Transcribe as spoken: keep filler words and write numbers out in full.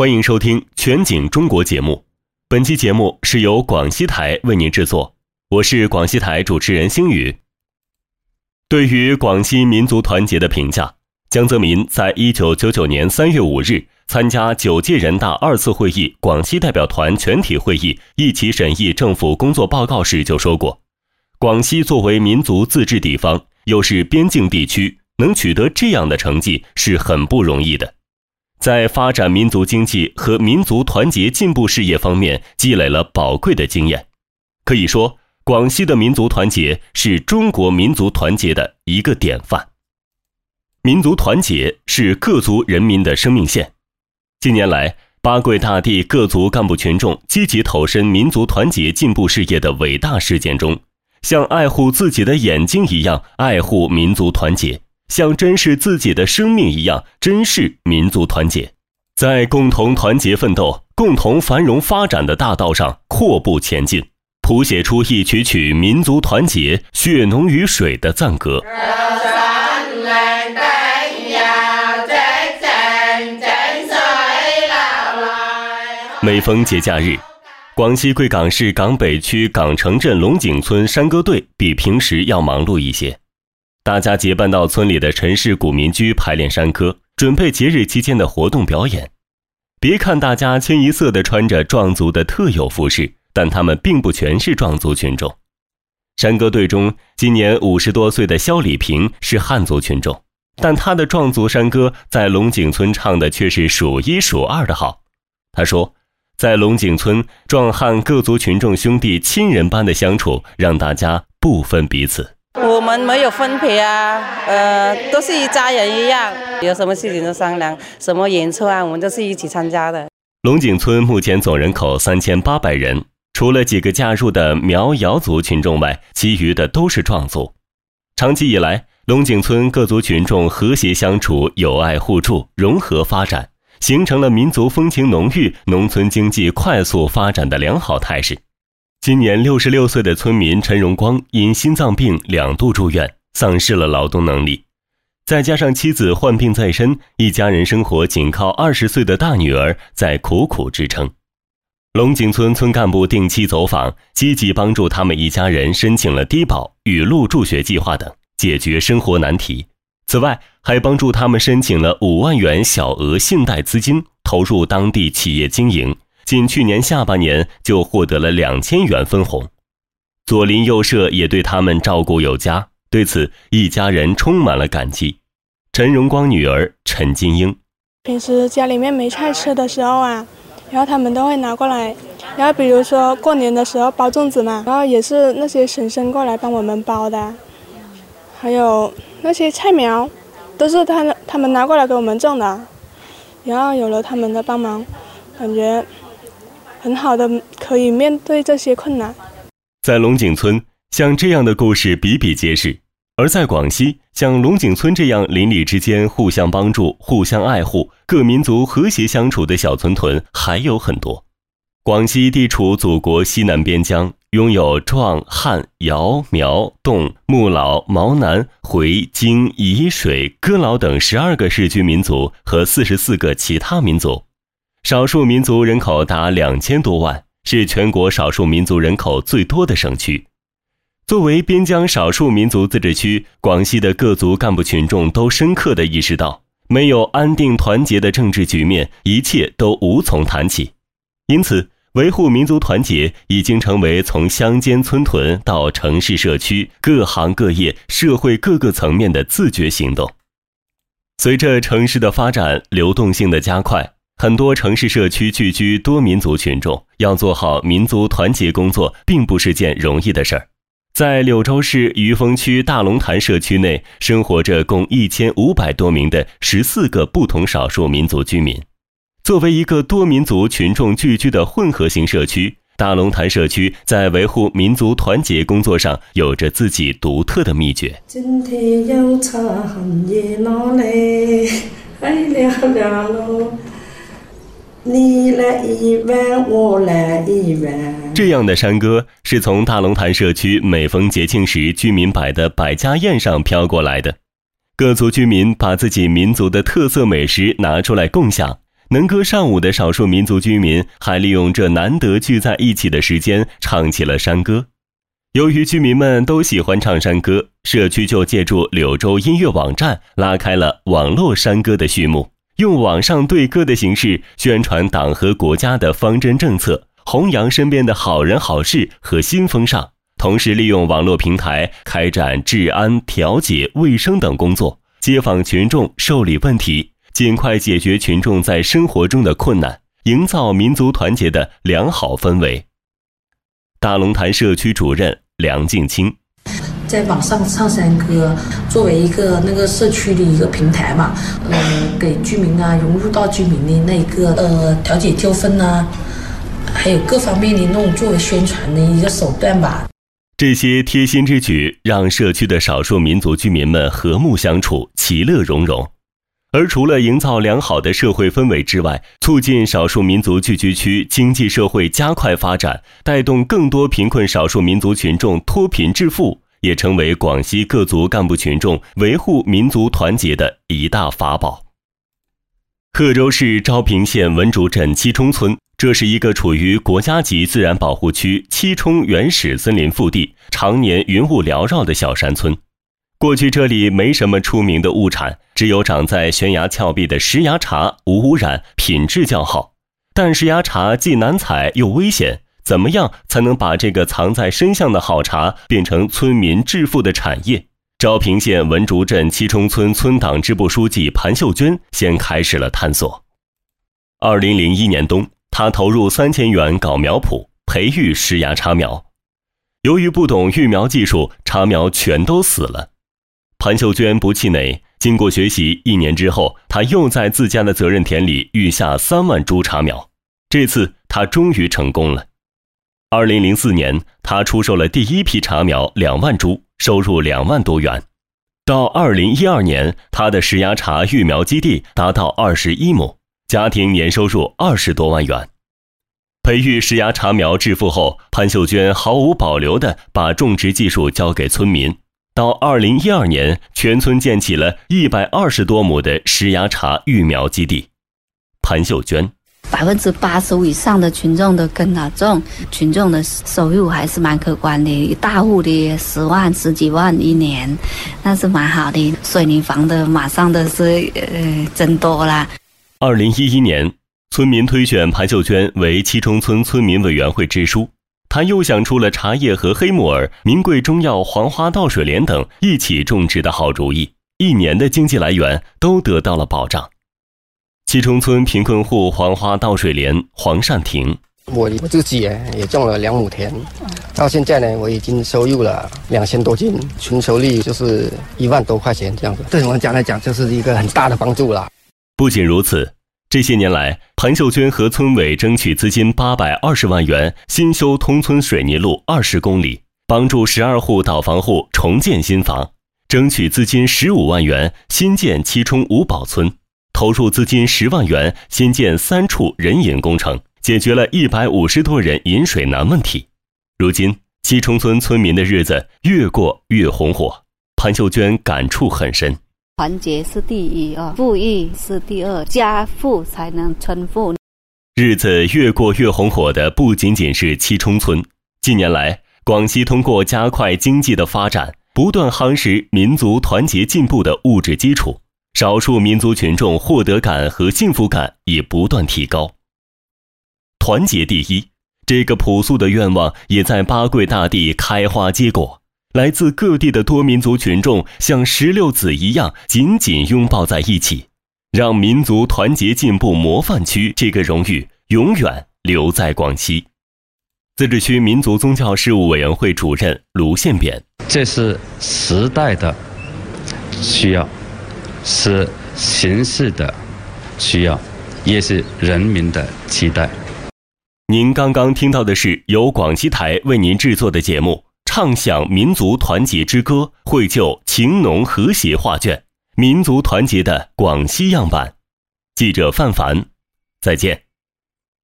欢迎收听全景中国节目，本期节目是由广西台为您制作，我是广西台主持人星宇。对于广西民族团结的评价，江泽民在一九九九年三月五日参加九届人大二次会议广西代表团全体会议一起审议政府工作报告时就说过，广西作为民族自治地方，又是边境地区，能取得这样的成绩是很不容易的。在发展民族经济和民族团结进步事业方面积累了宝贵的经验。可以说，广西的民族团结是中国民族团结的一个典范。民族团结是各族人民的生命线。近年来，八桂大地各族干部群众积极投身民族团结进步事业的伟大实践中，像爱护自己的眼睛一样爱护民族团结，像珍视自己的生命一样珍视民族团结，在共同团结奋斗、共同繁荣发展的大道上阔步前进，谱写出一曲曲民族团结血浓于水的赞歌。每逢节假日，广西贵港市港北区港城镇龙井村山歌队比平时要忙碌一些，大家结伴到村里的陈氏古民居排练山歌，准备节日期间的活动表演。别看大家清一色地穿着壮族的特有服饰，但他们并不全是壮族群众。山歌队中，今年五十多岁的肖礼平是汉族群众，但他的壮族山歌在龙井村唱的却是数一数二的好。他说，在龙井村，壮汉各族群众兄弟亲人般的相处，让大家不分彼此。 我们没有分别啊，呃，都是一家人一样，有什么事情都商量，什么演出啊，我们都是一起参加的。 龙井村目前总人口三千八百人，除了几个嫁入的苗瑶族群众外，其余的都是壮族。长期以来，龙井村各族群众和谐相处，友爱互助，融合发展，形成了民族风情浓郁、农村经济快速发展的良好态势。今年六十六岁的村民陈荣光因心脏病两度住院，丧失了劳动能力。再加上妻子患病在身，一家人生活仅靠二十岁的大女儿在苦苦支撑。龙井村村干部定期走访，积极帮助他们一家人申请了低保、雨露助学计划等，解决生活难题。此外，还帮助他们申请了五万元小额信贷资金，投入当地企业经营，仅去年下半年就获得了两千元分红。左邻右舍也对他们照顾有加，对此一家人充满了感激。陈荣光女儿陈金英， 平时家里面没菜吃的时候啊，然后他们都会拿过来，然后比如说过年的时候包粽子嘛，然后也是那些婶婶过来帮我们包的，还有那些菜苗都是他他们拿过来给我们种的，然后有了他们的帮忙，感觉很好的可以面对这些困难。 在龙井村，像这样的故事比比皆是，而在广西，像龙井村这样邻里之间互相帮助、互相爱护、各民族和谐相处的小村屯还有很多。广西地处祖国西南边疆，拥有壮、汉、瑶、苗、侗、木老、毛南、回、京、彝水、哥老等十二个世居民族和四十四个其他民族，少数民族人口达两千多万，是全国少数民族人口最多的省区。作为边疆少数民族自治区，广西的各族干部群众都深刻地意识到，没有安定团结的政治局面，一切都无从谈起。因此，维护民族团结已经成为从乡间村屯到城市社区各行各业、社会各个层面的自觉行动。随着城市的发展，流动性的加快，很多城市社区聚居多民族群众，要做好民族团结工作并不是件容易的事儿。在柳州市余丰区大龙潭社区内，生活着共一千五百多名的十四个不同少数民族居民。作为一个多民族群众聚居的混合型社区，大龙潭社区在维护民族团结工作上有着自己独特的秘诀。 今天要茶很热闹嘞，哎了了喽，你来一碗，我来一碗。 这样的山歌是从大龙潭社区每逢节庆时居民摆的百家宴上飘过来的。各族居民把自己民族的特色美食拿出来共享， 能歌善舞的少数民族居民还利用这难得聚在一起的时间唱起了山歌。由于居民们都喜欢唱山歌，社区就借助柳州音乐网站拉开了网络山歌的序幕，用网上对歌的形式宣传党和国家的方针政策，弘扬身边的好人好事和新风尚，同时利用网络平台开展治安、调解、卫生等工作，街访群众受理问题，尽快解决群众在生活中的困难，营造民族团结的良好氛围。大龙潭社区主任梁静清， 在网上唱山歌，作为一个那个社区的一个平台嘛，呃，给居民啊融入到居民的那个呃调解纠纷啊，还有各方面的那种作为宣传的一个手段吧。 这些贴心之举让社区的少数民族居民们和睦相处，其乐融融。而除了营造良好的社会氛围之外，促进少数民族聚居区经济社会加快发展，带动更多贫困少数民族群众脱贫致富，也成为广西各族干部群众维护民族团结的一大法宝。贺州市昭平县文竹镇七冲村，这是一个处于国家级自然保护区七冲原始森林腹地，常年云雾缭绕的小山村。过去这里没什么出名的物产，只有长在悬崖峭壁的石崖茶无污染，品质较好。但石崖茶既难采又危险，怎么样才能把这个藏在深巷的好茶变成村民致富的产业？昭平县文竹镇七冲村村党支部书记盘秀娟先开始了探索。二零零一年冬，她投入三千元搞苗圃，培育石崖茶苗。由于不懂育苗技术，茶苗全都死了。盘秀娟不气馁，经过学习一年之后，她又在自家的责任田里育下三万株茶苗。这次她终于成功了。二零零四年，她出售了第一批茶苗两万株，收入两万多元。到二零一二年，她的石崖茶育苗基地达到二十一亩，家庭年收入二十多万元。培育石崖茶苗致富后，潘秀娟毫无保留地把种植技术交给村民。到二零一二年，全村建起了一百二十多亩的石崖茶育苗基地。潘秀娟， 百分之八十五以上的群众都跟他种，群众的收入还是蛮可观的，大户的十万十几万一年，那是蛮好的。水泥房的马上都是呃增多了。 二零一一年，村民推选潘秀娟为七冲村村民委员会支书。他又想出了茶叶和黑木耳、名贵中药黄花稻水莲等一起种植的好主意，一年的经济来源都得到了保障。七冲村贫困户黄花稻水莲黄善庭， 我我自己也种了两亩田，到现在呢，我已经收入了两千多斤，纯收益就是一万多块钱这样子。对我们家来讲，就是一个很大的帮助了。 不仅如此，这些年来，盘秀娟和村委争取资金八百二十万元，新修通村水泥路二十公里，帮助十二户倒房户重建新房；争取资金十五万元，新建七冲五保村；投入资金十万元，新建三处人饮工程，解决了一百五十多人饮水难问题。如今，七冲村村民的日子越过越红火，盘秀娟感触很深。 团结是第一啊，富裕是第二，家富才能村富。 日子越过越红火的不仅仅是七冲村，近年来，广西通过加快经济的发展，不断夯实民族团结进步的物质基础，少数民族群众获得感和幸福感也不断提高。团结第一，这个朴素的愿望也在八桂大地开花结果。来自各地的多民族群众像石榴籽一样紧紧拥抱在一起，让民族团结进步模范区这个荣誉永远留在广西。自治区民族宗教事务委员会主任卢宪扁， 这是时代的需要，是形势的需要，也是人民的期待。 您刚刚听到的是由广西台为您制作的节目，唱响民族团结之歌，绘就情浓和谐画卷，民族团结的广西样板。记者范凡，再见。